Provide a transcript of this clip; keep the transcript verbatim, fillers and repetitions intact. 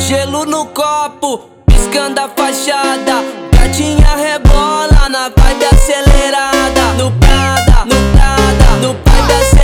Gelo no copo, piscando a fachada. Gatinha rebola na vibe acelerada. No Prada, no Prada, no vibe acelerada.